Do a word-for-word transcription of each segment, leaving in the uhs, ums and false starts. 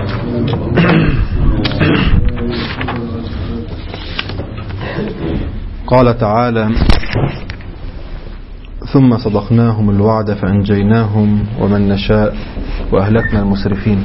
قال تعالى: ثم صدقناهم الوعد فأنجيناهم ومن نشاء وأهلكنا المسرفين.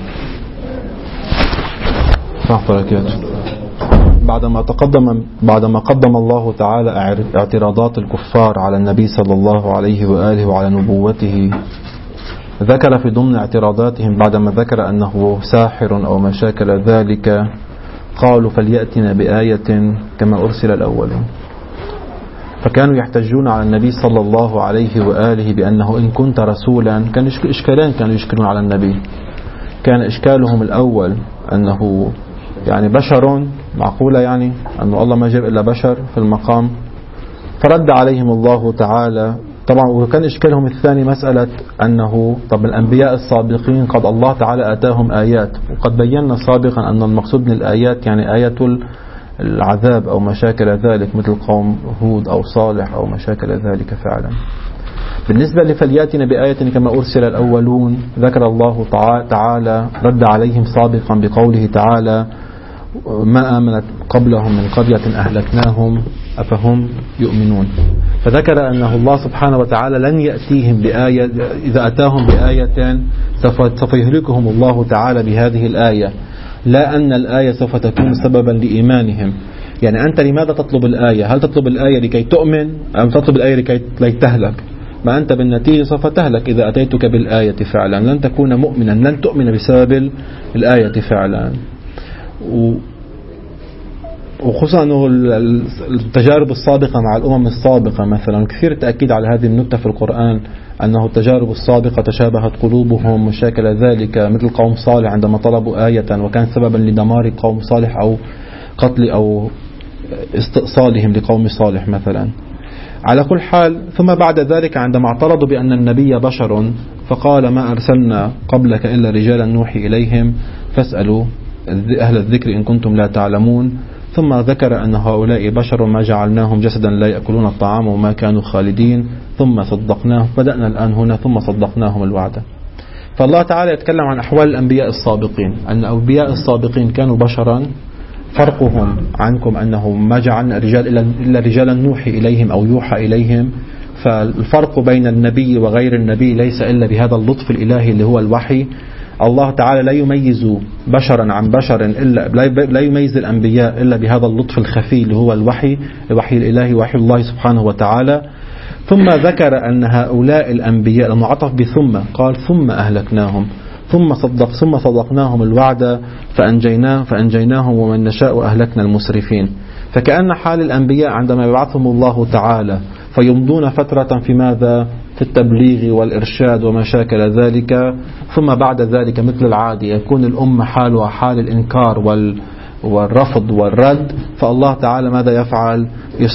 بعدما تقدم بعدما قدم الله تعالى اعتراضات الكفار على النبي صلى الله عليه وآله وعلى نبوته، ذكر في ضمن اعتراضاتهم بعدما ذكر أنه ساحر أو ما شاكل ذلك، قالوا: فليأتنا بآية كما أرسل الأولون. فكانوا يحتجون على النبي صلى الله عليه وآله بأنه إن كنت رسولا. كان إشكالين كانوا يشكلون على النبي. كان إشكالهم الأول أنه يعني بشر، معقولة يعني أنه الله ما جاب إلا بشر في المقام، فرد عليهم الله تعالى. طبعا وكان إشكالهم الثاني مسألة أنه طب الأنبياء السابقين قد الله تعالى آتاهم آيات، وقد بينا سابقا أن المقصود من الآيات يعني آية العذاب أو مشاكل ذلك، مثل قوم هود أو صالح أو مشاكل ذلك فعلا. بالنسبة لفلياتنا بآية كما أرسل الأولون، ذكر الله تعالى رد عليهم سابقا بقوله تعالى: ما آمنت قبلهم من قرية أهلكناهم أفهم يؤمنون. فذكر أنه الله سبحانه وتعالى لن يأتيهم بآية، إذا أتاهم بآية سوف يهلكهم الله تعالى بهذه الآية، لا أن الآية سوف تكون سببا لإيمانهم. يعني أنت لماذا تطلب الآية؟ هل تطلب الآية لكي تؤمن أم تطلب الآية لكي تهلك؟ ما أنت بالنتيجة سوف تهلك إذا أتيتك بالآية فعلا، لن تكون مؤمنا، لن تؤمن بسبب الآية فعلا. وخصوصا أنه التجارب السابقة مع الأمم السابقة مثلا، كثير تأكيد على هذه النكتة في القرآن، أنه التجارب السابقة تشابهت قلوبهم مشاكل ذلك، مثل قوم صالح عندما طلبوا آية وكان سببا لدمار قوم صالح أو قتل أو استئصالهم لقوم صالح مثلا. على كل حال، ثم بعد ذلك عندما اعترضوا بأن النبي بشر، فقال: ما أرسلنا قبلك إلا رجالا نوحي إليهم فاسألوا أهل الذكر إن كنتم لا تعلمون. ثم ذكر أن هؤلاء بشر ما جعلناهم جسدا لا يأكلون الطعام وما كانوا خالدين ثم صدقناهم. بدأنا الآن هنا ثم صدقناهم الوعد. فالله تعالى يتكلم عن أحوال الأنبياء السابقين، أن الأنبياء السابقين كانوا بشرا، فرقهم عنكم أنه ما جعلنا رجال إلا رجالا نوحي إليهم أو يوحى إليهم. فالفرق بين النبي وغير النبي ليس إلا بهذا اللطف الإلهي اللي هو الوحي. الله تعالى لا يميز بشرا عن بشر إلا لا يميز الأنبياء إلا بهذا اللطف الخفي اللي هو الوحي، الوحي الإلهي، وحي الله سبحانه وتعالى. ثم ذكر أن هؤلاء الأنبياء لما عطف بثم قال: ثم أهلكناهم، ثم صدق ثم صدقناهم الوعد فأنجيناه فأنجيناهم ومن نشاء وأهلكنا المسرفين. فكأن حال الأنبياء عندما يبعثهم الله تعالى فيمضون فترة في ماذا؟ في التبليغ والإرشاد ومشاكل ذلك، ثم بعد ذلك مثل العادي يكون الأمة حالها حال الإنكار وال والرفض والرد. فالله تعالى ماذا يفعل؟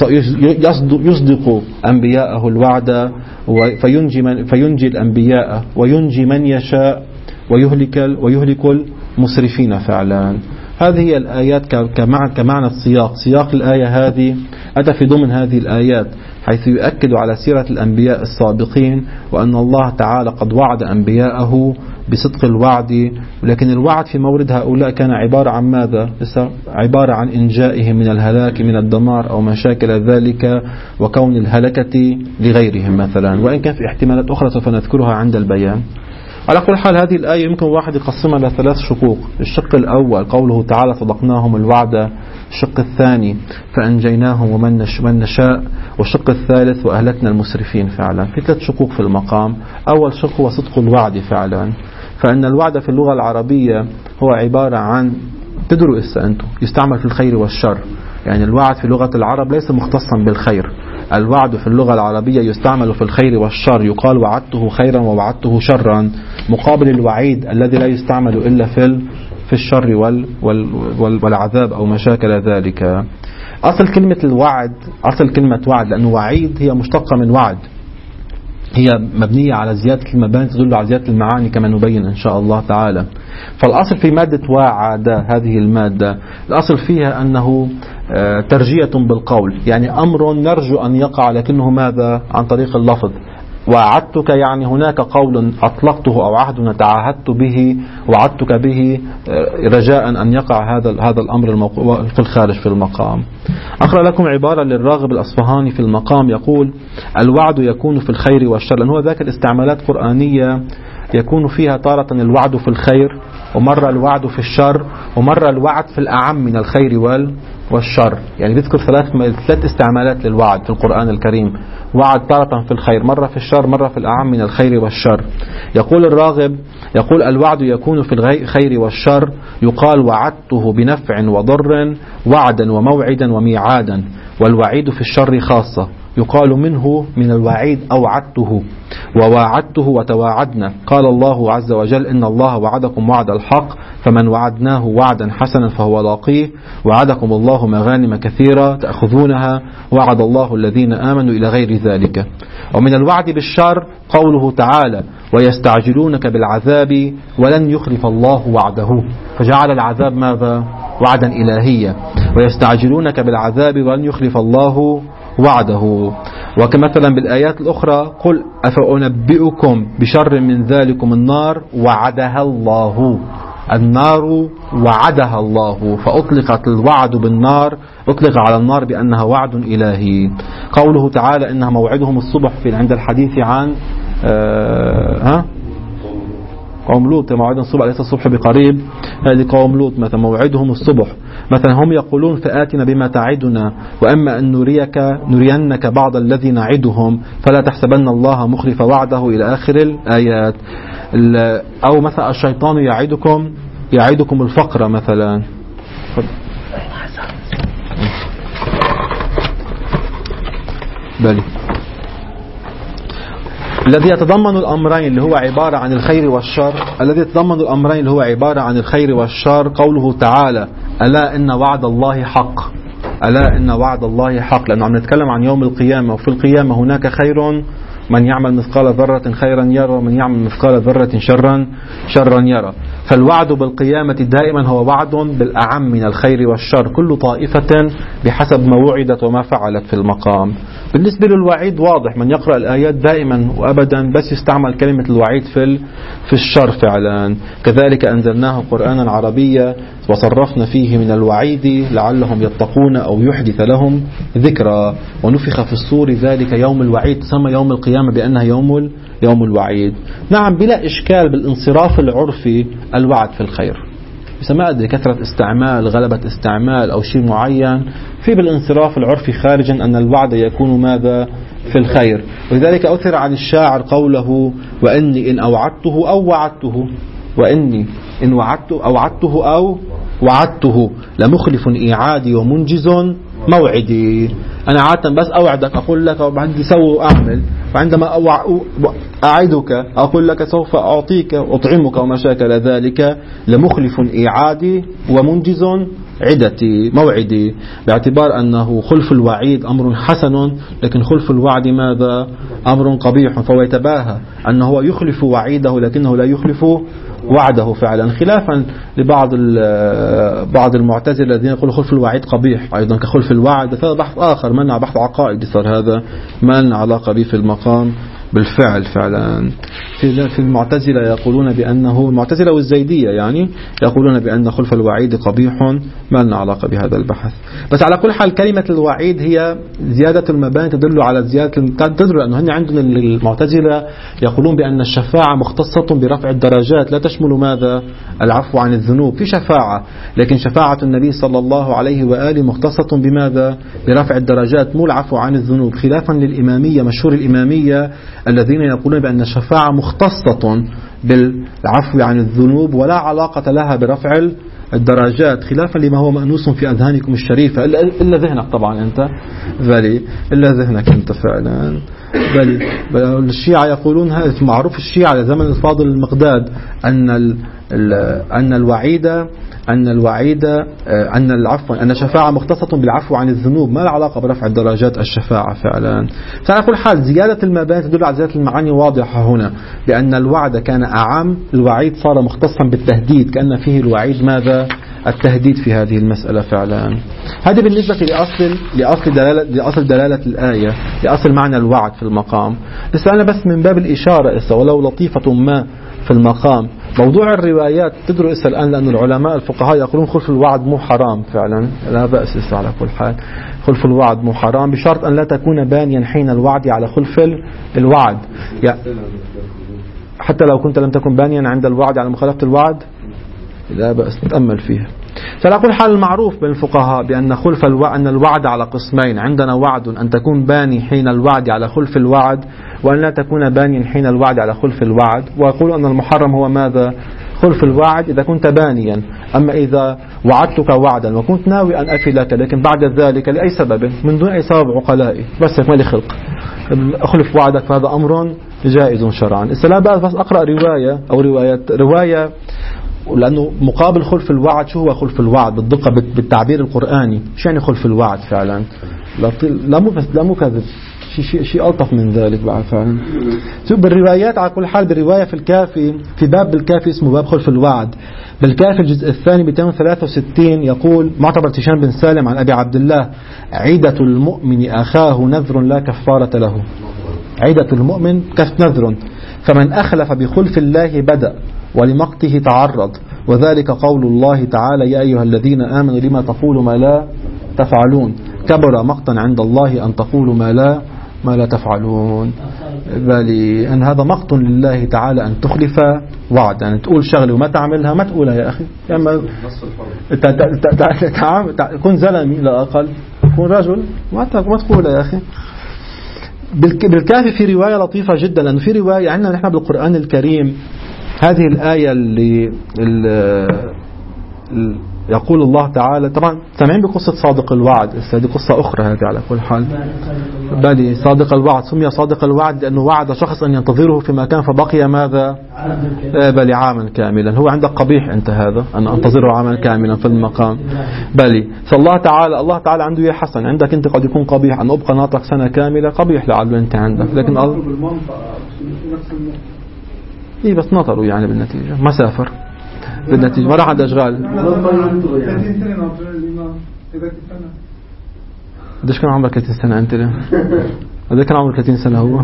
يصدق أنبياءه الوعد فينجي, من فينجي الأنبياء وينجي من يشاء ويهلك, ويهلك المسرفين فعلا. هذه هي الآيات كمعنى السياق. سياق الآية هذه أتى في ضمن هذه الآيات حيث يؤكد على سيرة الأنبياء السابقين، وأن الله تعالى قد وعد أنبياءه بصدق الوعد، ولكن الوعد في مورد هؤلاء كان عبارة عن ماذا؟ عبارة عن إنجائهم من الهلاك من الدمار أو مشاكل ذلك، وكون الهلكة لغيرهم مثلا، وإن كان في احتمالات أخرى سوف نذكرها عند البيان. على كل حال هذه الآية يمكن واحد يقسمها إلى ثلاث شقوق. الشق الأول قوله تعالى صدقناهم الوعد، الشق الثاني فأنجيناهم ومن نشاء، والشق الثالث وأهلكنا المسرفين. فعلا في ثلاث شقوق في المقام. أول شق هو صدق الوعد فعلا، فإن الوعد في اللغة العربية هو عبارة عن تدروا إسا أنتم يستعمل في الخير والشر. يعني الوعد في لغة العرب ليس مختصا بالخير، الوعد في اللغة العربية يستعمل في الخير والشر. يقال وعدته خيرا ووعدته شرا، مقابل الوعيد الذي لا يستعمل إلا في في الشر وال وال والعذاب أو مشاكل ذلك. أصل كلمة الوعد، أصل كلمة وعد لأنه وعيد هي مشتقة من وعد، هي مبنية على زيادة المباني تدل على زيادة المعاني كما نبين إن شاء الله تعالى. فالأصل في مادة وعد، هذه المادة الأصل فيها أنه ترجية بالقول، يعني أمر نرجو أن يقع لكنه ماذا؟ عن طريق اللفظ. وعدتك يعني هناك قول أطلقته أو عهد تعاهدت به وعدتك به رجاء أن يقع هذا هذا الأمر في الخارج في المقام. أقرأ لكم عبارة للراغب الأصفهاني في المقام يقول: الوعد يكون في الخير والشر، لأن هو ذاكر استعمالات قرآنية يكون فيها تارة الوعد في الخير، ومرة الوعد في الشر، ومرة الوعد في الأعم من الخير والشر. يعني بيذكر ثلاث ثلاث استعمالات للوعد في القرآن الكريم: وعد تارة في الخير، مرة في الشر، مرة في الأعم من الخير والشر. يقول الراغب، يقول: الوعد يكون في الخير والشر، يقال وعدته بنفع وضر وعدا وموعدا وميعادا، والوعيد في الشر خاصة، يقال منه من الوعيد أوعدته وواعدته وتواعدنا. قال الله عز وجل: إن الله وعدكم وعد الحق فمن وعدناه وعدا حسنا فهو لاقيه، وعدكم الله مغانم كثيرة تأخذونها، وعد الله الذين آمنوا إلى غير ذلك. ومن الوعد بالشر قوله تعالى: ويستعجلونك بالعذاب ولن يخلف الله وعده، فجعل العذاب ماذا؟ وعدا إلهيا. ويستعجلونك بالعذاب ولن يخلف الله وعده. وكمثلا بالآيات الأخرى: قل أفأنبئكم بشر من ذلكم النار وعدها الله، النار وعدها الله، فأطلقت الوعد بالنار، أطلق على النار بأنها وعد إلهي. قوله تعالى: إنها موعدهم الصبح في عند الحديث عن آه ها قوم لوط، موعدهم الصبح ليس الصبح بقريب، هذه قوم لوط مثلا موعدهم الصبح. مثلا هم يقولون: فآتنا بما تعدنا وأما أن نريك نرينك بعض الذي نعدهم فلا تحسبن الله مخلف وعده، إلى آخر الآيات. أو مثلا الشيطان يعدكم يعدكم الفقر مثلا. بالي الذي يتضمن الأمرين اللي هو عبارة عن الخير والشر، الذي يتضمن الأمرين اللي هو عبارة عن الخير والشر قوله تعالى: ألا إن وعد الله حق، ألا إن وعد الله حق، لأنه عم نتكلم عن يوم القيامة، وفي القيامة هناك خير، من يعمل مثقال ذرة خيرا يرى ومن يعمل مثقال ذرة شرا شرا يرى. فالوعد بالقيامة دائما هو وعد بالأعم من الخير والشر، كل طائفة بحسب ما وعدت وما فعلت في المقام. بالنسبة للوعيد واضح، من يقرأ الآيات دائما وأبدا بس يستعمل كلمة الوعيد في في الشر فعلا. كذلك أنزلناه قرآنا عربيا وصرفنا فيه من الوعيد لعلهم يتقون أو يحدث لهم ذكرى، ونفخ في الصور ذلك يوم الوعيد، تسمى يوم القيامة بأنها يوم يوم الوعيد. نعم بلا إشكال بالانصراف العرفي الوعد في الخير، بس ما أدري كثرة استعمال غلبة استعمال أو شيء معين في بالانصراف العرفي خارجا أن الوعد يكون ماذا؟ في الخير. ولذلك أثر عن الشاعر قوله: وإني إن أوعدته أو وعدته، وإني إن وعدته أوعدته أو وعدته لمخلف إيعادي ومنجز موعدي. أنا عادة بس أوعدك أقول لك وبعدي سوي وأعمل، فعندما أعدك أقول لك سوف أعطيك أطعمك وما شاكل ذلك، لمخلف إيعادي ومنجز عدتي موعدي، باعتبار أنه خلف الوعيد أمر حسن، لكن خلف الوعد ماذا؟ أمر قبيح. فهو يتباهى أنه يخلف وعيده لكنه لا يخلف وعده فعلا، خلافا لبعض بعض المعتزلة الذين يقولوا خلف الوعيد قبيح أيضا كخلف الوعد. هذا بحث آخر، منع بحث عقائدي صار هذا، ما لنا علاقة به في المقام بالفعل فعلا. في في المعتزلة يقولون بأنه، المعتزلة والزيدية يعني يقولون بأن خلف الوعيد قبيح، ما لنا علاقة بهذا البحث. بس على كل حال كلمة الوعيد هي زيادة المباني تدل على زيادة، تدل أنه هن عندنا المعتزلة يقولون بأن الشفاعة مختصة برفع الدرجات، لا تشمل ماذا؟ العفو عن الذنوب. في شفاعة، لكن شفاعة النبي صلى الله عليه وآله مختصة بماذا؟ برفع الدرجات، مو العفو عن الذنوب، خلافا للإمامية، مشهور الإمامية الذين يقولون بأن الشفاعة مختصة بالعفو عن الذنوب ولا علاقة لها برفع الدرجات، خلافا لما هو مأنوس في أذهانكم الشريفة، إلا ذهنك طبعا أنت بلي، إلا ذهنك أنت فعلا بلي. الشيعة يقولون هذا معروف، الشيعة على زمن الفاضل المقداد أن أن الوعيد أن الوعيد أن العفو أن الشفاعة مختصة بالعفو عن الذنوب، ما له علاقة برفع الدرجات الشفاعة فعلا. فعلى كل حال زيادة المباني تدل على زيادة المعاني واضحة هنا، بأن الوعد كان أعم، الوعيد صار مختصا بالتهديد، كأن فيه الوعيد ماذا؟ التهديد في هذه المسألة فعلا. هذه بالنسبة لأصل لأصل دلالة لأصل دلالة الآية، لأصل معنى الوعد في المقام. بس أنا بس من باب الإشارة إسا ولو لطيفة ما في المقام. موضوع الروايات تدرس الآن، لأن العلماء الفقهاء يقولون خلف الوعد مو حرام فعلا، لا بأس إسا على كل حال. خلف الوعد مو حرام بشرط أن لا تكون بانيا حين الوعد على خلف الوعد، يعني حتى لو كنت لم تكن بانيا عند الوعد على مخالفة الوعد لا بأس، نتأمل فيها. فعلى كل حال المعروف بين الفقهاء بأن خلف الوعد أن الوعد على قسمين، عندنا وعد أن تكون باني حين الوعد على خلف الوعد، وأن لا تكون بانيا حين الوعد على خلف الوعد. ويقول أن المحرم هو ماذا؟ خلف الوعد إذا كنت بانيا. أما إذا وعدتك وعدا وكنت ناوي أن أفي لك لكن بعد ذلك لأي سبب من دون أي سبب عقلائي بس ما لي خلق أخلف وعدك، فهذا أمر جائز شرعا. السلام بقى بس أقرأ رواية أو رواية رواية لأنه مقابل خلف الوعد شو هو خلف الوعد بالدقة بالتعبير القرآني؟ شو يعني خلف الوعد فعلا؟ لا مو لا مو كذب، شيء شيء شيء ألطف من ذلك بعد فعلا. شوف بالروايات على كل حال، بالرواية في الكافي في باب بالكافي اسمه باب خلف الوعد، بالكافي الجزء الثاني مئتين وثلاثة وستين يقول معتبر هشام بن سالم عن أبي عبد الله: عيدة المؤمن أخاه نذر لا كفارة له. عيدة المؤمن كف نذر، فمن أخلف بخلف الله بدأ ولمقته تعرض، وذلك قول الله تعالى: يا أيها الذين آمنوا لما تقولوا ما لا تفعلون، كبر مقتا عند الله أن تقولوا ما لا ما لا تفعلون. بل أن هذا مقت لله تعالى أن تخلف وعد، يعني تقول شغله وما تعملها، ما تقولها يا أخي، يعني كن زلمي لا أقل، كن رجل ما تقولها يا أخي. بالكافي في رواية لطيفة جدا، لأنه في رواية عندنا نحن بالقرآن الكريم هذه الآية اللي, اللي يقول الله تعالى، طبعا سمعين بقصة صادق الوعد، هذه قصة أخرى هذه على كل حال. بل صادق الوعد سمي صادق الوعد لأنه وعد شخص أن ينتظره في مكان فبقي ماذا؟ بل عاما كاملا. هو عندك قبيح أنت هذا أن أنتظره عاما كاملا في المقام. بل فالله تعالى الله تعالى عنده يا حسن، عندك أنت قد يكون قبيح أن أبقى ناطق سنة كاملة، قبيح لعله أنت عندك، لكن الله إيه بس نطروا يعني بالنتيجة ما سافر بالنتيجة ما راح عند أشغال. قديش كان عمرك ثلاثين سنة أنت له؟ قديش كان عمرك ثلاثين سنة هو؟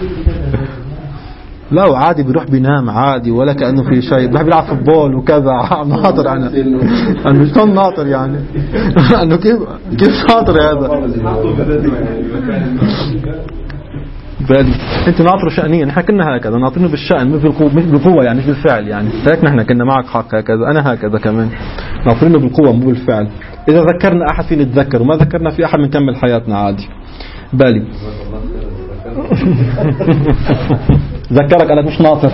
لا وعادي بيروح بينام عادي ولا كأنه في شيء، بيروح بيلعب فوتبول وكذا ناطر. أنا أنا مش كان ناطر يعني أنه كيف كيف ناطر هذا؟ بالي انت ناطر شأنيا، نحن كنا هكذا ناطرينه بالشأن مش بالقوة، مش بالقوة يعني مش بالفعل، يعني هيك نحن كنا معك حق هكذا، أنا هكذا كمان ناطرينه بالقوة مو بالفعل. إذا ذكرنا أحد فينا نتذكر وما ذكرنا في أحد بنكمل حياتنا عادي. بالي ذكرك أنا مش ناطر.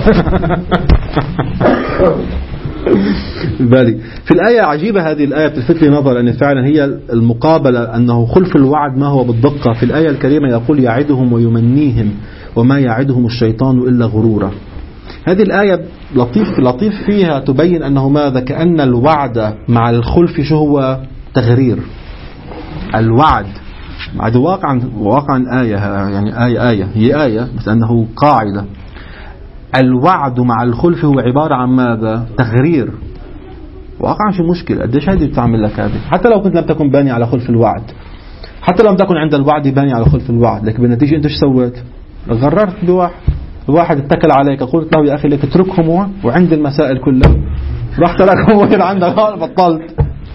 بالي في الآية عجيبة، هذه الآية بتلفت لي نظر أن فعلا هي المقابلة، أنه خلف الوعد ما هو بالدقة. في الآية الكريمة يقول: يعدهم ويمنيهم وما يعدهم الشيطان إلا غرورا. هذه الآية لطيف لطيف فيها تبين أنه ماذا؟ كأن الوعد مع الخلف شو هو؟ تغرير. الوعد عاد واقعا واقعا آية، يعني آية آية هي آية بس أنه قاعدة. الوعد مع الخلف هو عبارة عن ماذا؟ تغرير. واقعا شو مشكلة؟ قديش هذه بتعمل لك هذه؟ حتى لو كنت لم تكن باني على خلف الوعد، حتى لم تكن عند الوعد باني على خلف الوعد، لكن بالنتيجة انت ايش سويت؟ غررت بواحد، الواحد اتكل عليك، قلت له يا اخي لك اتركهم وعند المسائل كلها راح تركهم وين عندك؟ بطلت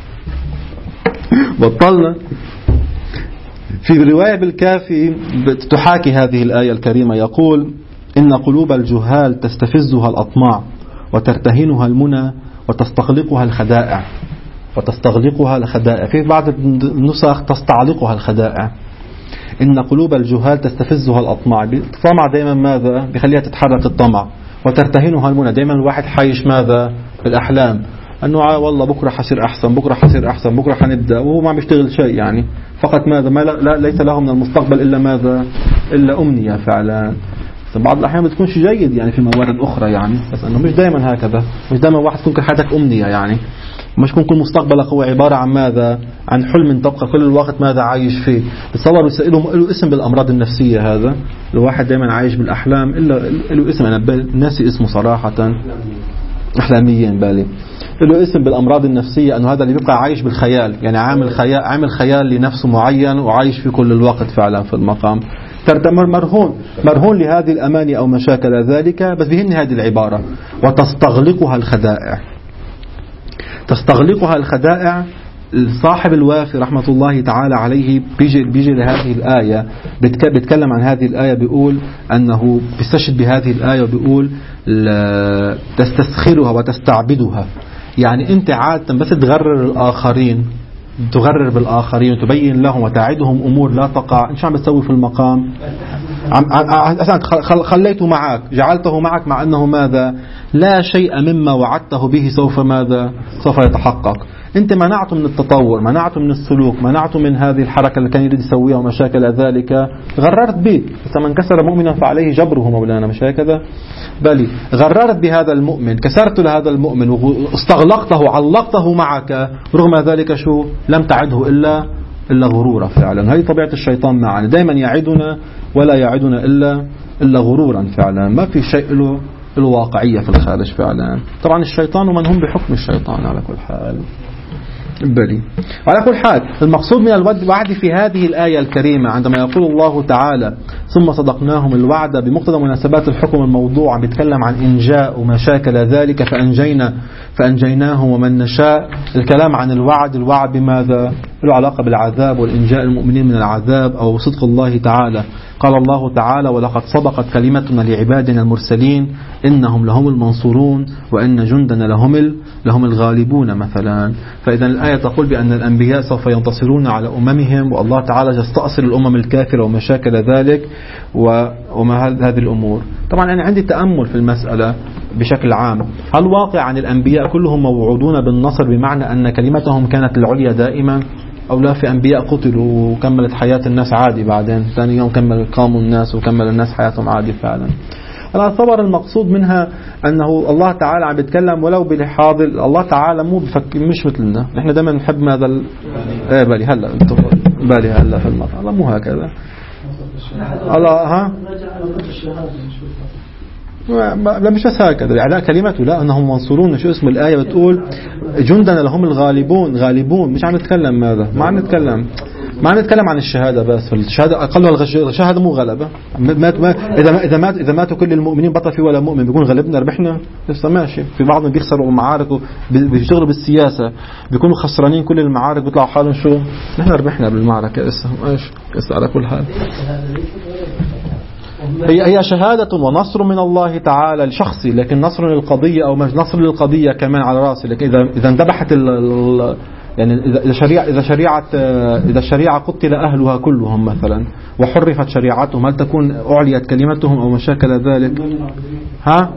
بطلنا. في رواية بالكافي تحاكي هذه الآية الكريمة يقول: إن قلوب الجهال تستفزها الأطماع وترتهنها المنى وتستغلقها الخدائع. وتستغلقها الخدائع في بعض النسخ تستعلقها الخدائع. إن قلوب الجهال تستفزها الأطماع، الطمع دائما ماذا؟ بخليها تتحرك الطمع. وترتهنها المنى، دائما الواحد حايش ماذا؟ بالأحلام، أنه والله بكرة حصير أحسن، بكرة حصير أحسن، بكرة حنبدأ، وهو ما عم يشتغل شيء يعني، فقط ماذا؟ ما لا ليس له من المستقبل إلا ماذا؟ إلا أمنية فعلا. بعض الأحيان ما تكونش جيد يعني في موارد أخرى يعني، بس أنه مش دائما هكذا، مش دائما واحد تكون حياتك أمنية يعني، مش يكون كل مستقبلك هو عبارة عن ماذا؟ عن حلم تبقى كل الوقت ماذا عايش فيه. تصوروا له اسم بالأمراض النفسية هذا، الواحد دائما عايش بالأحلام، إلا له اسم، أنا ناسي اسمه صراحة، أحلاميين بالي. له اسم بالأمراض النفسية، أنه هذا اللي بيبقى عايش بالخيال، يعني عامل خيال عامل خيال لنفسه معين وعايش في كل الوقت فعلا في المقام، مرهون مرهون لهذه الأماني أو مشاكل ذلك. بس بهن هذه العبارة: وتستغلقها الخدائع. تستغلقها الخدائع. صاحب الوافي رحمة الله تعالى عليه بيجي, بيجي لهذه الآية، بيتكلم عن هذه الآية، بيقول أنه بيستشهد بهذه الآية وبيقول تستسخرها وتستعبدها. يعني أنت عادة بس تغرر الآخرين، تغرر بالآخرين وتبين لهم وتعدهم أمور لا تقع. إن شو عم بتسوي في المقام؟ خليته معك، جعلته معك، مع أنه ماذا؟ لا شيء مما وعدته به سوف ماذا؟ سوف يتحقق. أنت منعته من التطور، منعته من السلوك، منعته من هذه الحركة اللي كان يريد يسويها ومشاكل ذلك، غررت به. فمن كسر مؤمنا فعليه جبره مولانا، مش هكذا؟ بل غررت بهذا المؤمن، كسرت لهذا المؤمن واستغلقته، علقته معك، رغم ذلك شو؟ لم تعده إلا إلا غرورا فعلا. هذه طبيعة الشيطان معنا، دائما يعدنا ولا يعدنا إلا إلا غرورا فعلا. ما في شيء له الواقعية في الخارج فعلا. طبعا الشيطان ومن هم بحكم الشيطان على كل حال. بلي. على كل حال المقصود من الوعد في هذه الآية الكريمة عندما يقول الله تعالى ثم صدقناهم الوعد بمقتضى مناسبات الحكم الموضوع، بيتكلم عن إنجاء ومشاكل ذلك، فأنجينا فأنجيناهم ومن نشاء. الكلام عن الوعد، الوعد بماذا؟ له علاقة بالعذاب والإنجاء المؤمنين من العذاب أو صدق الله تعالى. قال الله تعالى: ولقد سبقت كلمتنا لعبادنا المرسلين إنهم لهم المنصورون وإن جندنا لهم لهم الغالبون مثلا. فإذا الآية تقول بأن الأنبياء سوف ينتصرون على أممهم، والله تعالى يستأصل الأمم الكافرة ومشاكل ذلك وما هذه الأمور. طبعا أنا عندي تأمل في المسألة بشكل عام. هل واقع عن الأنبياء كلهم موعودون بالنصر بمعنى أن كلمتهم كانت العليا دائما، أو لا في أنبياء قتلوا وكملت حياة الناس عادي، بعدين ثاني يوم كمل قاموا الناس وكمل الناس حياتهم عادي فعلا؟ أنا أتصور المقصود منها أنه الله تعالى عم بيتكلم ولو بلحاظ الله تعالى مو بفك مش مثلنا. نحن دائما نحب ماذا ال... ايه بالي هلا انتم بالي هلا في المطعم، الله مو هكذا. الله ها لا مش بس هكذا، يعني كلمته لا أنهم منصورون. شو اسم الآية؟ بتقول جندنا لهم الغالبون. غالبون مش عم نتكلم ماذا؟ ما عم نتكلم ما عم نتكلم عن الشهادة بس. الشهادة أقل الشهادة مو غلبة. مات ما إذا إذا مات إذا ماتوا كل المؤمنين بطل في ولا مؤمن بيكون غلبنا ربحنا لسه ماشي. في بعضهم بيخسروا معارك وبيشتغلوا بالسياسة بيكونوا خسرانين كل المعارك، بيطلعوا حالهم شو نحن ربحنا بالمعركة لسه ايش لسه على كل حال. هي هي شهادة ونصر من الله تعالى لشخصي، لكن نصر للقضية أو مش نصر للقضية كمان على راسي. لكن إذا إذا انذبحت ال يعني إذا شريعة إذا شريعة إذا الشريعة قتل أهلها كلهم مثلا وحرفت شريعتهم، هل تكون أعليت كلمتهم أو مشاكل ذلك؟ ها؟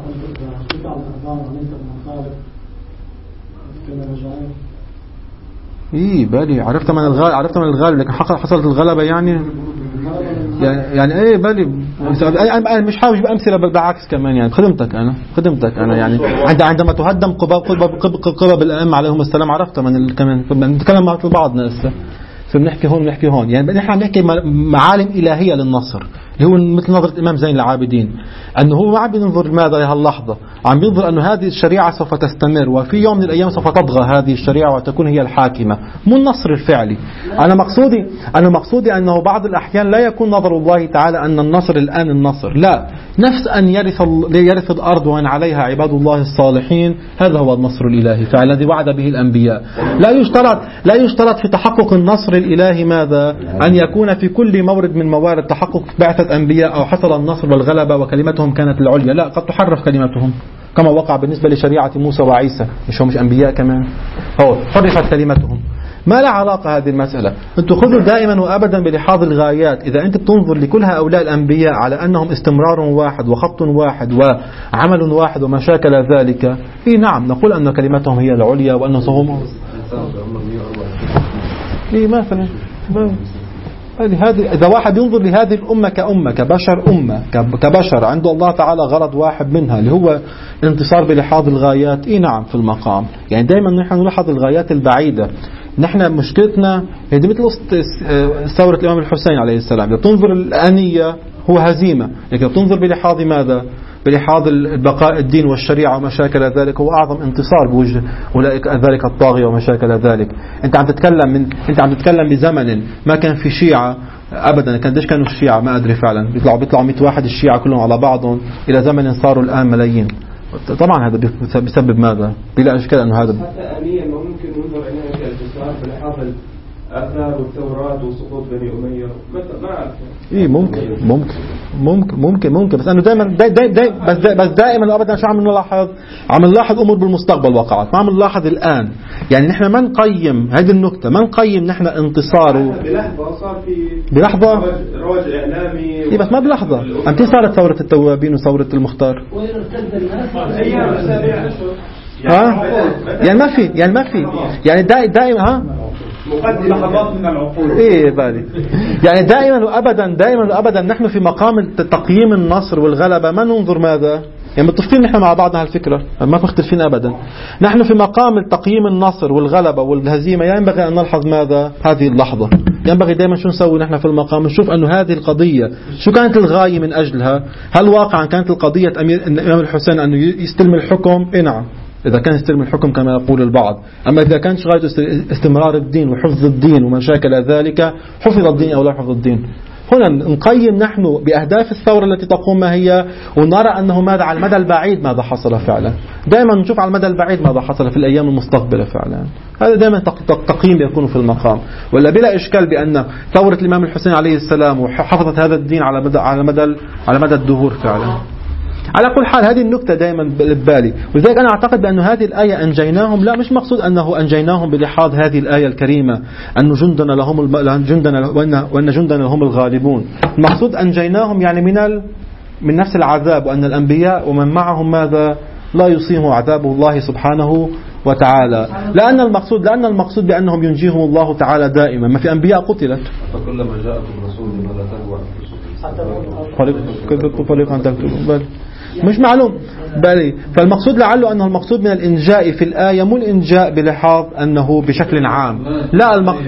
إيه بالي عرفت من الغالب عرفت من الغالب لكن حصلت الغلبة يعني يعني ايه بالي انا مش حاول اجيب امثله بالعكس كمان. يعني خدمتك انا خدمتك انا يعني عندما تهدم قباب قباب الائمه عليهم السلام عرفت من كمان بنتكلم مع بعضنا لسه فبنحكي هون بنحكي هون. يعني نحن عم نحكي معالم الهيه للنصر اللي هو مثل نظرة الإمام زين العابدين، أنه هو ما عم بينظر ماذا لهاللحظة، عم بينظر أنه هذه الشريعة سوف تستمر وفي يوم من الأيام سوف تطغى هذه الشريعة وتكون هي الحاكمة، مو النصر الفعلي. أنا مقصودي أنا مقصودي أنه بعض الأحيان لا يكون نظر الله تعالى أن النصر الآن النصر، لا، نفس أن يرث يرث الأرض وأن عليها عباد الله الصالحين، هذا هو النصر الإلهي فعلا الذي وعد به الأنبياء. لا يشترط لا يشترط في تحقق النصر الإلهي ماذا؟ أن يكون في كل مورد من موارد تحقق بعثة أنبياء أو حصل النصر والغلبة وكلمتهم كانت العليا، لا، قد تحرف كلمتهم كما وقع بالنسبة لشريعة موسى وعيسى، مش هم مش أنبياء كمان، هو حرفت كلمتهم. ما لا علاقة هذه المسألة. أنتم خذوا دائما وأبدا بلحاظ الغايات. إذا أنت بتنظر لكل هؤلاء الأنبياء على أنهم استمرار واحد وخط واحد وعمل واحد ومشاكل ذلك، إيه نعم نقول أن كلمتهم هي العليا وأن صهم إيه مثلا. هذه إذا واحد ينظر لهذه الأمة كأمة كبشر أمة كبشر عند الله تعالى غرض واحد منها اللي هو الانتصار بلحاظ الغايات، إيه نعم في المقام. يعني دائما نحن نلاحظ الغايات البعيدة. نحن مشكلتنا هي مثل ثورة الإمام الحسين عليه السلام. إذا تنظر الآنية هو هزيمة. لكن تنظر بلحاظ ماذا؟ بلحاظ البقاء الدين والشريعة وما شاكل ذلك، هو أعظم انتصار بوجه أولئك ذلك الطاغية وما شاكل ذلك. أنت عم تتكلم من أنت عم تتكلم بزمن ما كان في شيعة أبدا. كان ديش كانوا الشيعة ما أدري فعلا بيطلعوا بيطلعوا مئة واحد الشيعة كلهم على بعضهم، إلى زمن صاروا الآن ملايين. طبعا هذا بسبب ماذا؟ بلا إشكال أنه هذا حتى آنيا ما ممكن ننظر إليها كالانتصار بلحاظ آثار والثورات وسقوط بني أمية ما أعرف. إيه ممكن ممكن ممكن ممكن ممكن بس أنه دائما داي داي داي بس دا بس دائما وأبدا شو عم نلاحظ؟ عم نلاحظ أمور بالمستقبل وقعت، ما عم نلاحظ الآن. يعني نحن ما نقيم هذه النكتة، ما نقيم نحن انتصاره بلحظة صار في بلحظة رواج إعلامي. إيه بس ما بلحظة. أنت صارت ثورة التوابين وثورة المختار. أيام أسابيع أشهر. ها؟ يعني ما في يعني ما في يعني دائما ها؟ مقدم لحظات من العقول. إيه بالي. يعني دائما وأبدا دائما وأبدا نحن في مقام تقييم النصر والغلبة ما ننظر ماذا؟ يعني متفقين نحن مع بعضنا هالفكرة، ما مختلفين أبدا. نحن في مقام تقييم النصر والغلبة والهزيمة ينبغي أن نلحظ ماذا؟ هذه اللحظة. ينبغي دائما شو نسوي نحن في المقام؟ نشوف أنه هذه القضية شو كانت الغاية من أجلها؟ هل واقعا كانت القضية أمير الإمام الحسين أنه يستلم الحكم؟ إيه نعم، إذا كان يستلم الحكم كما يقول البعض. أما إذا كانت غاية استمرار الدين وحفظ الدين وما شاكل ذلك، حفظ الدين أو لا حفظ الدين. هنا نقيم نحن بأهداف الثورة التي تقوم ما هي، ونرى أنه ماذا على المدى البعيد ماذا حصل فعلا. دائما نشوف على المدى البعيد ماذا حصل في الأيام المستقبلة فعلا. هذا دائما تقييم يكون في المقام. ولا بلا إشكال بأن ثورة الإمام الحسين عليه السلام وحفظت هذا الدين على مدى على مدى على مدى الدهور فعلا. على كل حال هذه النكتة دائما ببالي. ولذلك أنا أعتقد بأن هذه الآية أنجيناهم، لا مش مقصود أنه أنجيناهم بلحاظ هذه الآية الكريمة أن جندنا لهم جندنا وأن وأن جندنا لهم الغالبون. المقصود أنجيناهم يعني من ال من نفس العذاب، وأن الأنبياء ومن معهم ماذا لا يصيبهم عذاب الله سبحانه وتعالى. لأن المقصود لأن المقصود بأنهم ينجيهم الله تعالى دائما. ما في أنبياء قتلت. فكلما جاءكم رسول بما لا تهوى كذبت فريقا تكتبون مش معلوم بالي. فالمقصود لعله أنه المقصود من الإنجاء في الآية مو الإنجاء بلحاظ أنه بشكل عام، لا المقصود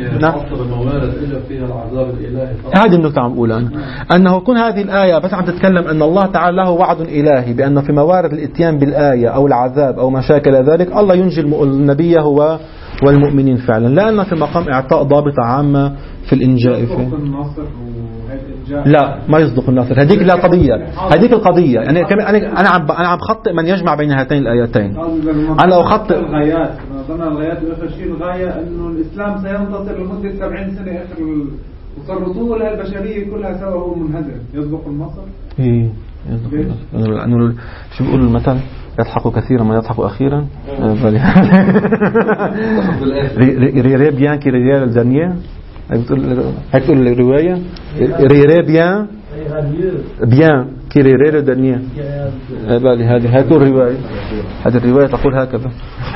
هذه النقطة عم أقول أنا أنه يكون هذه الآية بس عم تتكلم أن الله تعالى له وعد إلهي بأنه في موارد الإتيان بالآية أو العذاب أو ما شاكل ذلك الله ينجي النبي هو والمؤمنين فعلا، لأن في مقام إعطاء ضابطة عامة في الإنجاء فيه. لا ما يصدق الناصر، هذيك لا قضية، هذيك القضية يعني أنا أنا عم أنا عم خطئ من يجمع بين هاتين الآيتين. أنا أخطئ الغايات ضمن الغايات آخر شيء الغاية إنه الإسلام سينتصر لمدة سبعين سنة آخر وصار طول البشرية كلها سوا هو منهزم. يصدق النصر؟ إيه يصدق النصر. شو بيقولوا المثل؟ يضحك كثيرا ما يضحك أخيرا. ريري بيان كي ريال الدنيا هيك تقول الرواية ريري بيان بيان كي ريال الدنيا. بالي هذه هاي تقول الرواية، هذه الرواية تقول هكذا.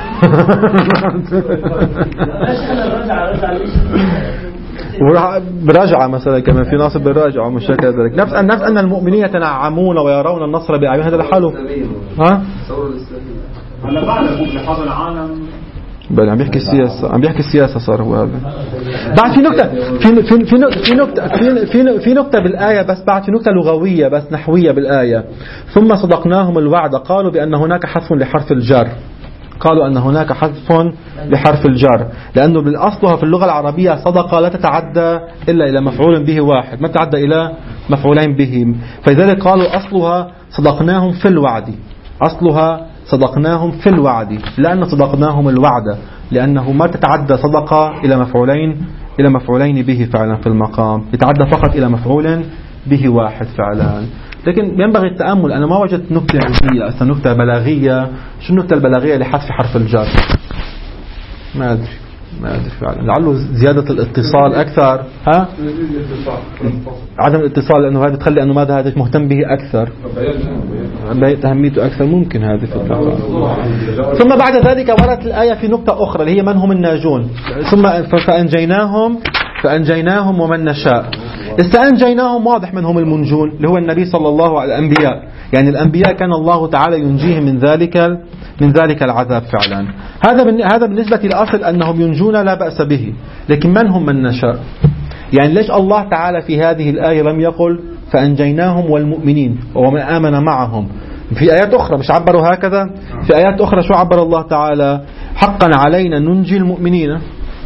برجعة مثلا كما في ناصب بالراجعة ومش كذلك. نفس الناس أن المؤمنين يتنعمون ويرون النصر بأعينهم، هذا لحاله ها هلا بعد لحظة العالم بل عم بيحكي السياسة، عم بيحكي السياسة صار هو هذا. بعد في نقطة في في في في نقطة في في في نقطة بالآية، بس بعد في نقطة لغوية بس نحوية بالآية. ثم صدقناهم الوعد، قالوا بأن هناك حذف لحرف الجر، قالوا أن هناك حذف لحرف الجر، لأنه بالأصلها في اللغة العربية صدقة لا تتعدى إلا إلى مفعول به واحد، ما تتعدى إلى مفعولين به. فلذلك قالوا أصلها صدقناهم في الوعد، أصلها صدقناهم في الوعد، لأن صدقناهم الوعد لأنه ما تتعدى صدقة إلى مفعولين إلى مفعولين به فعلا في المقام، يتعدى فقط إلى مفعول به واحد فعلا. لكن ينبغي التأمل. أنا ما وجدت نكتة علمية أصلا، نكتة بلاغية. شو النكتة البلاغية لحذف حرف الجر؟ ما أدري ما أدري فعلا. لعله زيادة الاتصال أكثر، ها عدم الاتصال، لأنه هذا تخلي أنه ماذا هذا مهتم به أكثر، أهميته أكثر، ممكن هذه فكرة. ثم بعد ذلك وردت الآية في نقطة أخرى اللي هي من هم الناجون. ثم فأنجيناهم فأنجيناهم ومن نشاء. استأنجيناهم واضح من هم المنجون، اللي هو النبي صلى الله عليه وسلم. الأنبياء يعني الأنبياء كان الله تعالى ينجيهم من ذلك من ذلك العذاب فعلا. هذا هذا بالنسبة للأصل أنهم ينجون لا بأس به. لكن من هم من نشاء؟ يعني ليش الله تعالى في هذه الآية لم يقل فأنجيناهم والمؤمنين ومن آمن معهم. في آيات أخرى مش عبروا هكذا، في آيات أخرى شو عبر الله تعالى؟ حقا علينا ننجي المؤمنين،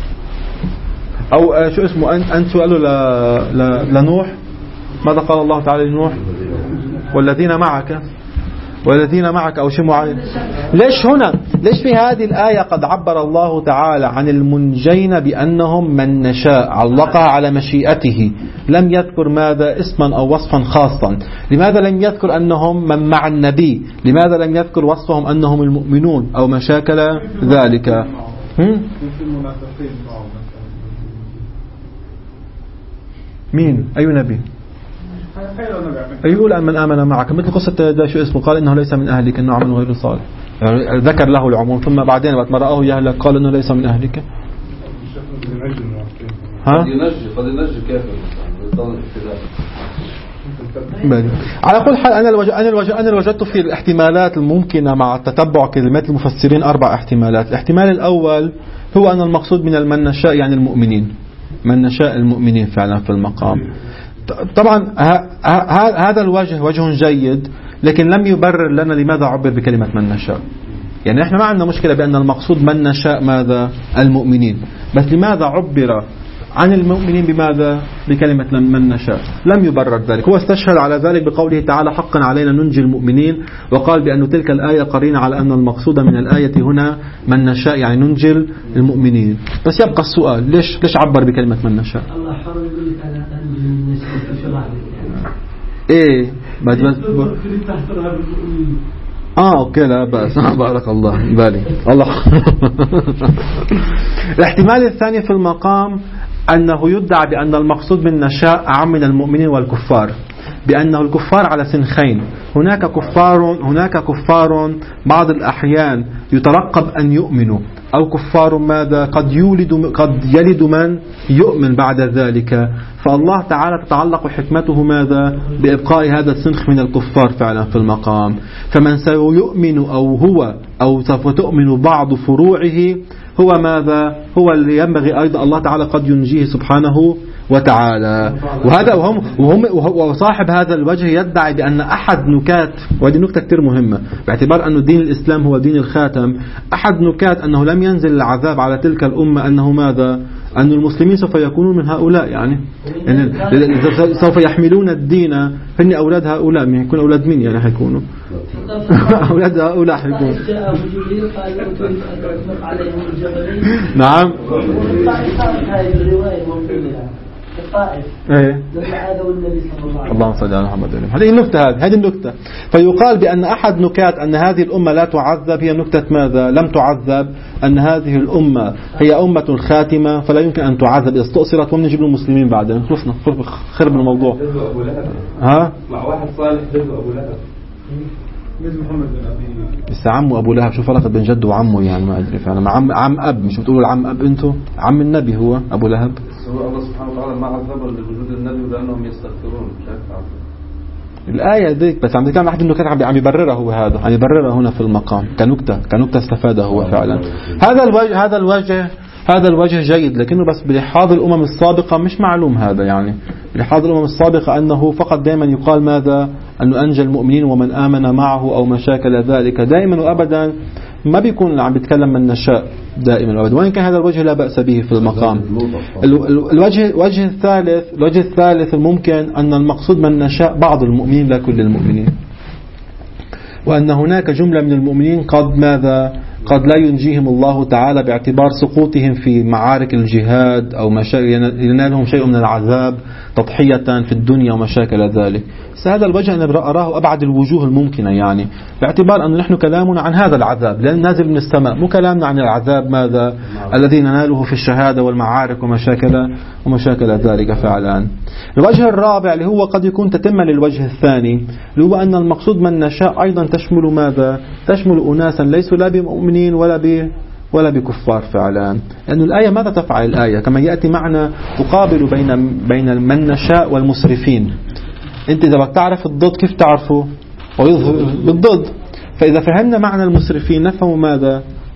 أو شو اسمه أنت أنت سؤاله لنوح، ماذا قال الله تعالى لنوح؟ والذين معك والذين معك أو شيء معين. ليش هنا ليش في هذه الآية قد عبر الله تعالى عن المنجين بأنهم من نشاء، علقها على مشيئته، لم يذكر ماذا اسما أو وصفا خاصا؟ لماذا لم يذكر أنهم من مع النبي؟ لماذا لم يذكر وصفهم أنهم المؤمنون أو ما شاكل ذلك؟ مين؟ أي نبي؟ يقول أن من آمن معك، مثل قصة دا شو اسمه، قال إنه ليس من أهلك إنه عمل غير صالح، يعني ذكر له العموم، ثم بعدين وقت ما رآه يهلك قال إنه ليس من أهلك. ها؟ قد ينجي قد ينجي كافر. على كل حال أنا الوجه أنا الوجه أنا وجدت في الاحتمالات الممكنة مع تتبع كلمات المفسرين أربع احتمالات. الاحتمال الأول هو أن المقصود من من نشاء يعني المؤمنين، من نشاء المؤمنين فعلا في المقام. طبعا هذا الوجه وجه جيد، لكن لم يبرر لنا لماذا عبر بكلمة من نشاء. يعني احنا ما عندنا مشكلة بأن المقصود من نشاء ماذا؟ المؤمنين، بس لماذا عبر عن المؤمنين بماذا؟ بكلمة من نشاء؟ لم يبرر ذلك. هو استشهد على ذلك بقوله تعالى حقا علينا ننجي المؤمنين، وقال بأن تلك الآية قرينة على أن المقصود من الآية هنا من نشاء يعني ننجي المؤمنين. بس يبقى السؤال ليش ليش عبر بكلمة من نشاء؟ الله حر يقول لك أنا أنجي من نشاء. إيه بعد بس آه أوكي لا بأس بارك الله بالي الله. الاحتمال الثاني في المقام أنه يدعى بأن المقصود من نشاء عام من المؤمنين والكفار، بأنه الكفار على سنخين، هناك كفار هناك كفار بعض الأحيان يترقب أن يؤمنوا، أو كفار ماذا قد يولد قد يلد من يؤمن بعد ذلك، فالله تعالى تتعلق حكمته ماذا بإبقاء هذا السنخ من الكفار فعلا في المقام. فمن سيؤمن أو هو أو سوف تؤمن بعض فروعه هو ماذا؟ هو اللي ينبغي أيضا الله تعالى قد ينجيه سبحانه وتعالى. وهذا وهم وهم وصاحب هذا الوجه يدعي بأن أحد نكات، وهذه نكتة كتير مهمة باعتبار أن دين الإسلام هو دين الخاتم، أحد نكات أنه لم ينزل العذاب على تلك الأمة أنه ماذا؟ أن المسلمين سوف يكونون من هؤلاء، يعني, يعني سوف يحملون الدين، هن أولاد هؤلاء، من يكون أولاد مين يعني حيكونوا؟ أولاد هؤلاء حيكونوا. نعم. ايه اللهم صل على محمد. هذه النكتة هذه هذه النكتة فيقال بأن أحد نكات أن هذه الأمة لا تعذب هي نكتة ماذا؟ لم تعذب، أن هذه الأمة هي أمة خاتمة فلا يمكن أن تعذب، استأصلت ومن نجيب المسلمين بعدين خلصنا خرب الموضوع. ها مع واحد صالح جد أبو لهب مثل محمد بن أبي بس عمه أبو لهب، شو فرق بين جده وعمه يعني ما أدري فعلا، مع عم عم أب، مش بتقولوا العم أب أنتوا؟ عم النبي هو أبو لهب. الله سبحانه وتعالى ما عذبهم لوجود النبي لأنهم يستغفرون، مش عارف الآية ديك، بس عم نتكلم عن إنه كان عم يبررها هو، هذا عم يبررها هنا في المقام كنكتة كنكتة استفادها هو فعلا. هذا الوجه هذا الوجه هذا الوجه جيد، لكنه بس بلحاظ الأمم السابقة مش معلوم هذا، يعني بلحاظ الأمم السابقة أنه فقط دائما يقال ماذا؟ أنه أنجى المؤمنين ومن آمن معه أو ما شاكل ذلك، دائما وأبدا ما بيكون عم بيتكلم من نشاء دائما وأبدا، وإن كان هذا الوجه لا بأس به في المقام. الوجه الوجه الثالث الوجه الثالث الممكن أن المقصود من نشاء بعض المؤمنين لا كل المؤمنين، وأن هناك جملة من المؤمنين قد ماذا؟ قد لا ينجيهم الله تعالى باعتبار سقوطهم في معارك الجهاد أو ينالهم شيء من العذاب تضحية في الدنيا ومشاكل ذلك. هذا الوجه أنا أراه أبعد الوجوه الممكنة، يعني باعتبار أن نحن كلامنا عن هذا العذاب لأن نازل من السماء، مو كلامنا عن العذاب ماذا الذي نناله في الشهادة والمعارك ومشاكل ومشاكل ذلك فعلا. الوجه الرابع اللي هو قد يكون تتم للوجه الثاني، اللي هو أن المقصود من نشاء أيضا تشمل ماذا؟ تشمل أناسا ليسوا لا بمؤمنين ولا ب ولا بكفار فعلا، لأن الآية ماذا تفعل الآية؟ كما يأتي معنا تقابل بين بين من نشاء والمسرفين. أنت إذا بدك تعرف الضد كيف تعرفه؟ ويظهر بالضد. فإذا فهمنا معنى المسرفين نفهم ماذا؟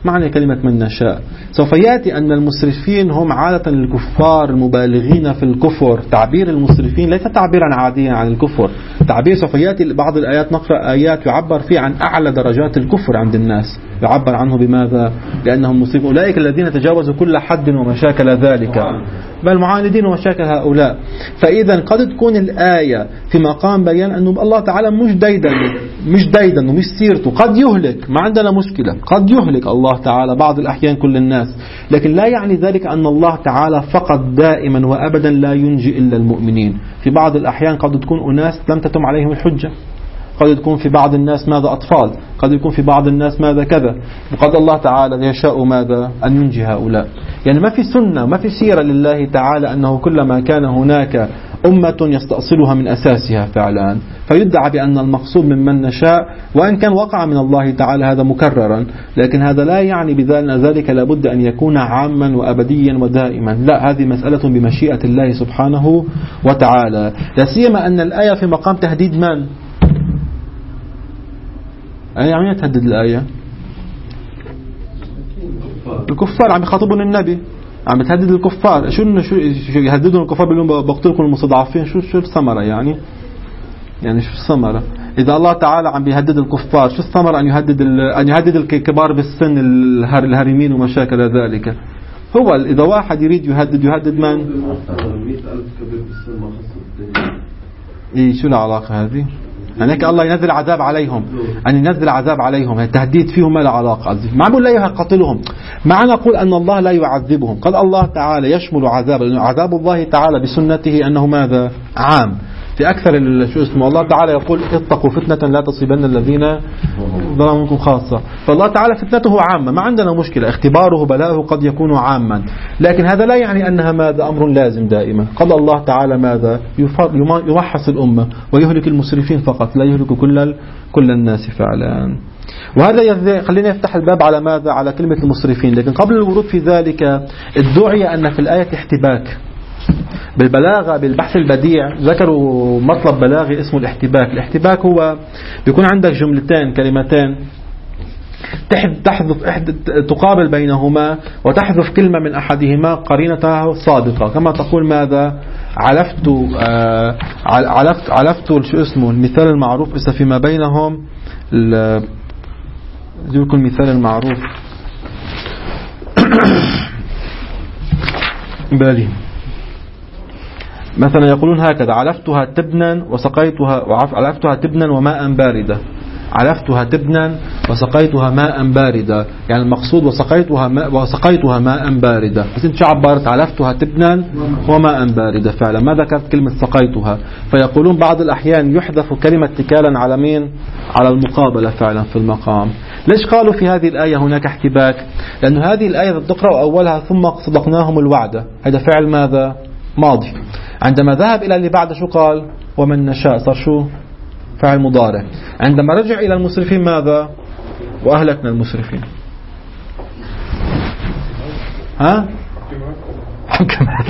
معنى كلمة من نشاء. سوف يأتي أن المسرفين هم عادة الكفار المبالغين في الكفر. تعبير المسرفين ليس تعبيرا عاديا عن الكفر، تعبير سوف يأتي بعض الآيات، نقرأ آيات يعبر فيه عن أعلى درجات الكفر عند الناس، يعبر عنه بماذا؟ لأنهم مسرفون. أولئك الذين تجاوزوا كل حد ومشاكل ذلك، بل معاندين ومشاكل هؤلاء. فإذا قد تكون الآية في مقام بيان أن الله تعالى مش ديدا مش ديدا ومش سيرته، قد يهلك، ما عندنا مشكلة، قد يهلك الله تعالى بعض الأحيان كل الناس، لكن لا يعني ذلك أن الله تعالى فقط دائما وأبدا لا ينجي إلا المؤمنين. في بعض الأحيان قد تكون أناس لم تتم عليهم الحجة، قد تكون في بعض الناس ماذا أطفال، قد يكون في بعض الناس ماذا كذا، وقد الله تعالى يشاء ماذا أن ينجي هؤلاء. يعني ما في سنة ما في سيرة لله تعالى أنه كلما كان هناك أمة يستأصلها من أساسها فعلا، فيدعى بأن المقصود من من نشاء، وإن كان وقع من الله تعالى هذا مكررا، لكن هذا لا يعني بذلك ذلك لابد أن يكون عاما وأبديا ودائما، لا، هذه مسألة بمشيئة الله سبحانه وتعالى. لا سيما أن الآية في مقام تهديد من؟ أي عم يتهدد الآية؟ الكفار، عم يخاطبون النبي، عم يتهدد الكفار. شو شو يهددون الكفار بيقولون بقتلكم المستضعفين؟ شو شو الثمرة يعني؟ يعني شو الثمرة؟ إذا الله تعالى عم بيهدد الكفار، شو الثمرة أن يهدد أن يهدد الكبار بالسن الهارمين ومشاكل ذلك؟ هو إذا واحد يريد يهدد يهدد من؟ إيه شو العلاقة هذه؟ يعني هيك الله ينزل عذاب عليهم، أن ينزل عذاب عليهم، التهديد فيهم ما له علاقة. ما بقول لا يقتلهم، ما نقول أن الله لا يعذبهم، قال الله تعالى يشمل عذاب، لأن عذاب الله تعالى بسنته أنه ماذا؟ عام. في أكثر شو اسمه الله تعالى يقول اتقوا فتنة لا تصيبن الذين ظلموا منكم خاصة. فالله تعالى فتنته عامة، ما عندنا مشكلة، اختباره بلاءه قد يكون عاما، لكن هذا لا يعني أنها ماذا؟ أمر لازم دائما. قال الله تعالى ماذا؟ يمحص الأمة ويهلك المسرفين فقط، لا يهلك كل كل الناس فعلا. وهذا خلينا يفتح الباب على ماذا؟ على كلمة المسرفين. لكن قبل الورود في ذلك ادعي أن في الآية احتباك. بالبلاغة بالبحث البديع ذكروا مطلب بلاغي اسمه الاحتباك. الاحتباك هو بيكون عندك جملتين كلمتين تحذف تقابل بينهما وتحذف كلمة من أحدهما قرينتها صادقة، كما تقول ماذا؟ علفت آه علفت علفت شو اسمه المثال المعروف إذا فيما بينهم يكون المثال المعروف بالي مثلا يقولون هكذا: علفتها تبنا وسقيتها علفتها تبنا وماء باردة. علفتها تبنا وسقيتها ماء باردة، يعني المقصود وسقيتها ماء وسقيتها ماء باردة. بس انت عبرت علفتها تبنا وماء باردة فعلا، ما ذكرت كلمة سقيتها. فيقولون بعض الأحيان يحذف كلمة اتكالا على مين؟ على المقابلة فعلا في المقام. ليش قالوا في هذه الآية هناك احتباك؟ لأن هذه الآية تقرأ أولها ثم صدقناهم الوعد، هذا فعل ماذا؟ ماضي. عندما ذهب إلى اللي بعد شو قال؟ ومن نشاء، صار شو؟ فعل مضارع. عندما رجع إلى المسرفين ماذا؟ وأهلكنا المسرفين. ها؟ حكمت.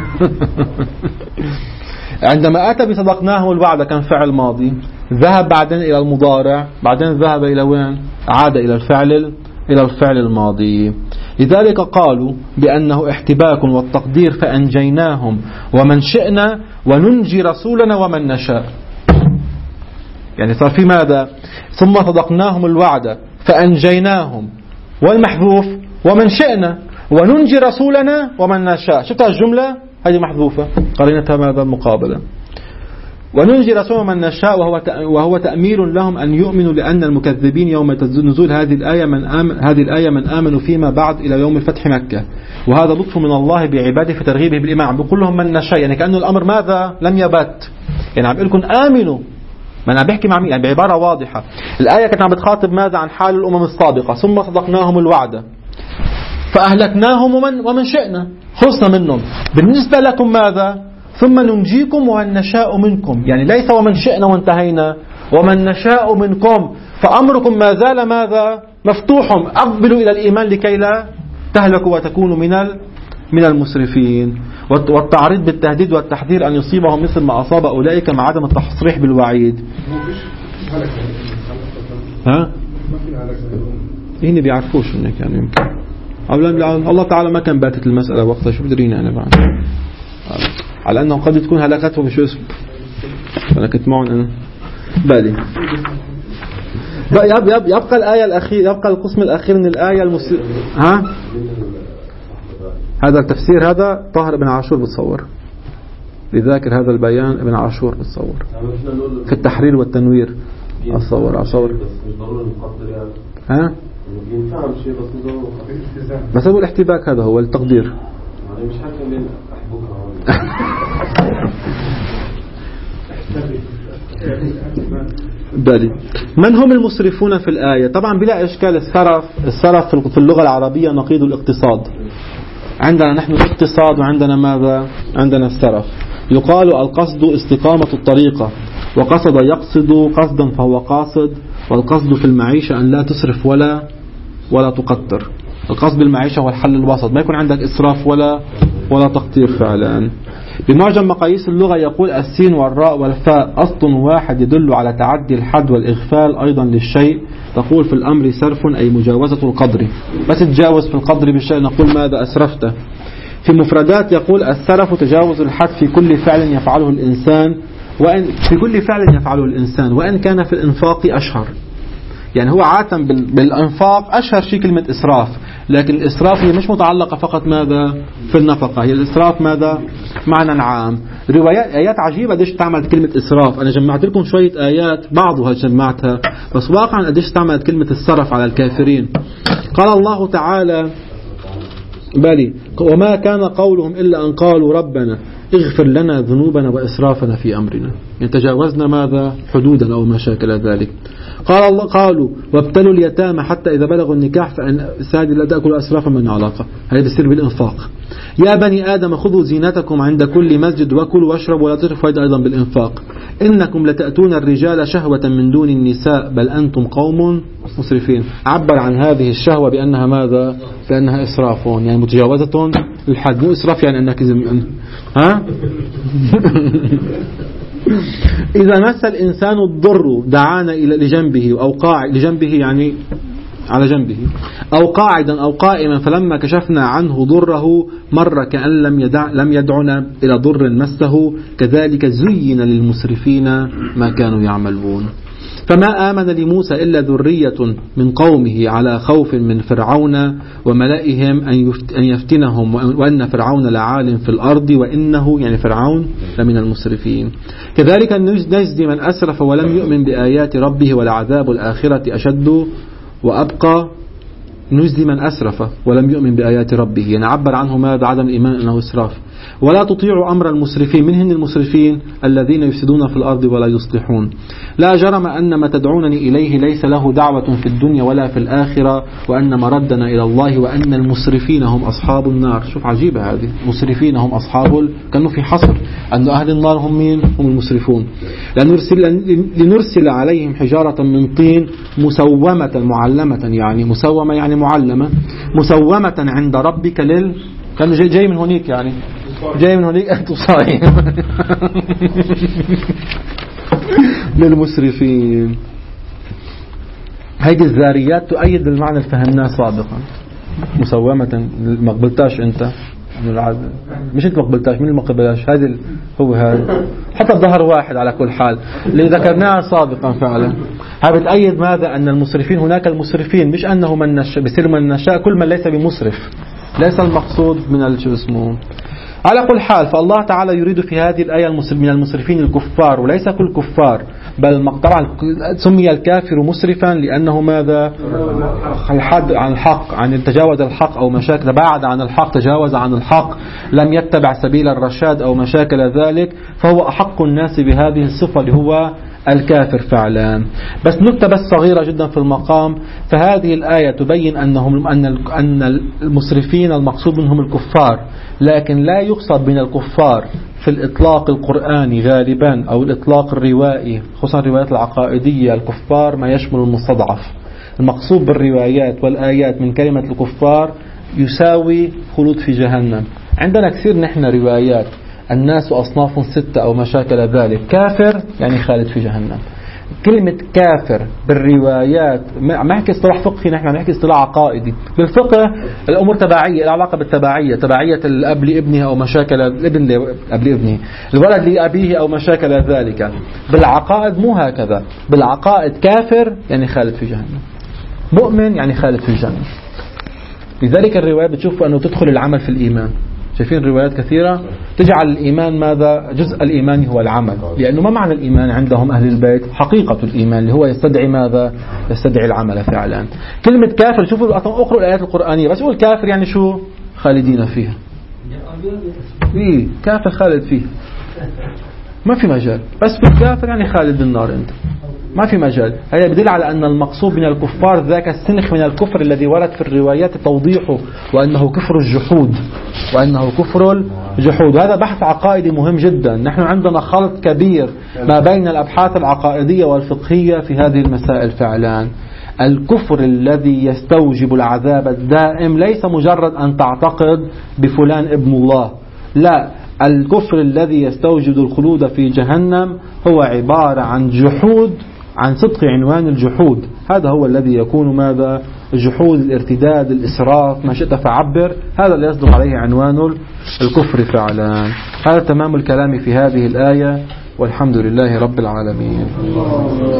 عندما أتى بصدقناهم الوعد كان فعل ماضي، ذهب بعدين إلى المضارع، بعدين ذهب إلى وين؟ عاد إلى الفعل إلى الفعل الماضي. لذلك قالوا بأنه احتباك والتقدير فأنجيناهم ومن شئنا وننجي رسولنا ومن نشاء. يعني صار في ماذا؟ ثم صدقناهم الوعد فأنجيناهم، والمحذوف ومن شئنا وننجي رسولنا ومن نشاء. شفت الجملة هذه محذوفة، قرينتها ماذا؟ المقابلة. وننجي رسولنا من نشاء، وهو وهو تأمير لهم أن يؤمنوا، لأن المكذبين يوم نزول هذه الآية من آمن هذه الآية من آمنوا فيما بعد إلى يوم الفتح مكة، وهذا لطف من الله بعباده في ترغيبه بالإيمان. عم بقول لهم من نشاء، يعني كأنه الأمر ماذا؟ لم يبت، يعني عم بقول لكم آمنوا. ما أنا بحكي مع مين؟ يعني بعبارة واضحة. الآية كانت عم بتخاطب ماذا؟ عن حال الأمم السابقة. ثم صدقناهم الوعد فأهلكناهم ومن ومن شئنا، خلصنا منهم. بالنسبة لكم ماذا؟ ثم ننجيكم ومن نشاء منكم، يعني ليس ومن شئنا وانتهينا، ومن نشاء منكم. فأمركم ما زال ماذا؟ مفتوح، أقبلوا إلى الإيمان لكي لا تهلكوا وتكونوا من من المسرفين. والتعريض بالتهديد والتحذير أن يصيبهم مثل ما أصاب أولئك، مع عدم التصريح بالوعيد. ها؟ هن بيعرفوش إنك يعني يمكن الله تعالى ما كان باتت المسألة وقتها، شو بدريني أنا بعد، على أنه قد تكون هلاكتهم شو اسم أنا كنت معهم أنا بالي. يبقى الآية الأخير، يبقى القسم الأخير من الآية المسلم. ها هذا التفسير هذا طاهر بن عاشور بتصور، لذاكر هذا البيان ابن عاشور بتصور في التحرير والتنوير. أصور أصور ها بس هو الاحتباك هذا هو التقدير. مش حكم بالي. من هم المسرفون في الآية؟ طبعا بلا إشكال السرف، السرف في اللغة العربية نقيض الاقتصاد. عندنا نحن الاقتصاد وعندنا ماذا؟ عندنا السرف. يقال القصد استقامة الطريقة، وقصد يقصد قصدا فهو قاصد، والقصد في المعيشة أن لا تسرف ولا ولا تقتر. القصد بالمعيشة هو الحل الوسط، ما يكون عندك إسراف ولا ولا تقتير فعلا. بمعجم مقاييس اللغة يقول السين والراء والفاء أصل واحد يدل على تعدي الحد والإغفال أيضا للشيء. تقول في الأمر سرف أي مجاوزة القدر، بس تجاوز في القدر بالشيء نقول ماذا أسرفته. في مفردات يقول السرف تجاوز الحد في كل فعل يفعله الإنسان، وإن في كل فعل يفعله الإنسان وإن كان في الإنفاق أشهر. يعني هو عادة بالإنفاق أشهر شيء كلمة إسراف، لكن الإسراف هي مش متعلقة فقط ماذا في النفقة، هي الإسراف ماذا معنى عام. روايات آيات عجيبة قديش تعمل كلمة إسراف. أنا جمعت لكم شوية آيات بعضها جمعتها، بس واقعا قديش تعمل كلمة السرف على الكافرين. قال الله تعالى بالي وما كان قولهم إلا أن قالوا ربنا اغفر لنا ذنوبنا وإسرافنا في أمرنا، يعني تجاوزنا ماذا حدودا أو ما شاكل ذلك. قال الله قالوا وابتلوا اليتامى حتى إذا بلغوا النكاح فإن ساد لا تأكلوا أسرافا من علاقة، هذا بيصير بالإنفاق. يا بني آدم خذوا زينتكم عند كل مسجد وكلوا واشربوا ولا تسرفوا أيضا بالإنفاق. إنكم لتأتون الرجال شهوة من دون النساء بل أنتم قوم مسرفين. عبر عن هذه الشهوة بأنها ماذا؟ بأنها إسراف، يعني متجاوزة الحد، مو إسراف يعني أنك ها إذا مس الإنسان الضر دعانا إلى لجنبه أو قاعد لجنبه يعني على جنبه أو قاعدا أو قائما فلما كشفنا عنه ضره مر كأن لم يدع لم يدعنا إلى ضر مسه كذلك زين للمسرفين ما كانوا يعملون. فما آمن لموسى إلا ذرية من قومه على خوف من فرعون وملئهم أن يفتنهم وأن فرعون لعال في الأرض وإنه يعني فرعون لمن المسرفين. كذلك نجزي من أسرف ولم يؤمن بآيات ربه ولعذاب الآخرة أشد وأبقى. نجزي من أسرف ولم يؤمن بآيات ربه، يعني عبر عنه ماذا؟ عدم الإيمان أنه إسراف. ولا تطيعوا أمر المسرفين، من هن المسرفين؟ الذين يفسدون في الأرض ولا يصلحون. لا جرم أن ما تدعونني إليه ليس له دعوة في الدنيا ولا في الآخرة وأن مردنا إلى الله وأن المسرفين هم أصحاب النار. شوف عجيبة هذه، مسرفين هم أصحاب، كانوا في حصر أن أهل النار هم مين؟ هم المسرفون. لنرسل, لنرسل عليهم حجارة من طين مسومة معلمة، يعني مسومة يعني معلمة، مسومة عند ربك لل كان جاي, جاي من هناك، يعني جاي من هناك أنت صايم للمسرفين. هيدي الذاريات تؤيد المعنى اللي فهمناه سابقا. مسومة ما قبلتاش أنت مش أنت ما قبلتاش، من ما قبلتاش هذا هو هذا، حتى الظهر واحد على كل حال اللي ذكرناه سابقا. فعلا هذا بتأيد ماذا؟ أن المسرفين هناك المسرفين، مش أنه من نشاء بيصير من نشاء، كل من ليس بمسرف ليس المقصود من شو اسمه. على كل حال فالله تعالى يريد في هذه الآية من المسرفين الكفار، وليس كل كفار، بل طبعا سمي الكافر مسرفا لأنه ماذا؟ الحد عن الحق، عن تجاوز الحق أو مشاكل، بعد عن الحق، تجاوز عن الحق، لم يتبع سبيل الرشاد أو مشاكل ذلك، فهو أحق الناس بهذه الصفة اللي هو الكافر فعلا. بس نكتة بس صغيرة جدا في المقام، فهذه الآية تبين أنهم أن أن المسرفين المقصود منهم الكفار، لكن لا يقصد من الكفار في الإطلاق القرآني غالبا أو الإطلاق الروائي، خصوصا الروايات العقائدية، الكفار ما يشمل المستضعف. المقصود بالروايات والآيات من كلمة الكفار يساوي خلود في جهنم. عندنا كثير نحن روايات الناس أصناف ستة أو مشاكل ذلك، كافر يعني خالد في جهنم، كلمة كافر بالروايات ما نحكي اصطلاح فقهي، نحن نحكي اصطلاح عقائدي. بالفقه الأمور تبعية، العلاقة بالتبعية، تبعية الأب لابنه أو مشاكل الابن لأب لابنه، الولد لأبيه أو مشاكل ذلك. بالعقائد مو هكذا، بالعقائد كافر يعني خالد في جهنم، مؤمن يعني خالد في الجنة. لذلك الرواية بتشوف أنه تدخل العمل في الإيمان. شايفين روايات كثيرة تجعل الإيمان ماذا؟ جزء الإيمان هو العمل، لأنه ما معنى الإيمان عندهم أهل البيت؟ حقيقة الإيمان اللي هو يستدعي ماذا؟ يستدعي العمل فعلا. كلمة كافر، شوفوا أقرأوا الآيات القرآنية، بس يقول كافر يعني شو؟ خالدين فيها. إيه كافر خالد فيه، ما في مجال، بس بالكافر يعني خالد بالنار أنت، ما في مجال. هذا بدل على أن المقصود من الكفار ذاك السنخ من الكفر الذي ورد في الروايات توضيحه، وأنه كفر الجحود، وأنه كفر الجحود. وهذا بحث عقائدي مهم جدا. نحن عندنا خلط كبير ما بين الأبحاث العقائدية والفقهية في هذه المسائل فعلا. الكفر الذي يستوجب العذاب الدائم ليس مجرد أن تعتقد بفلان ابن الله، لا، الكفر الذي يستوجب الخلود في جهنم هو عبارة عن جحود، عن صدق عنوان الجحود. هذا هو الذي يكون ماذا؟ الجحود، الارتداد، الإسراف، ما شئت فعبر، هذا اللي يصدق عليه عنوان الكفر فعلا. هذا تمام الكلام في هذه الآية، والحمد لله رب العالمين.